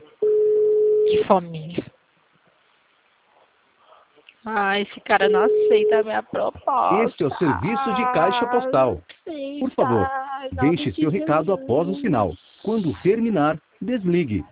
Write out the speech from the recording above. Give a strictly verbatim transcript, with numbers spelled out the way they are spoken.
Que fominha. Ah, esse cara não aceita a minha proposta. Este é o serviço de caixa postal. Por favor, deixe seu recado após o sinal. Quando terminar, desligue.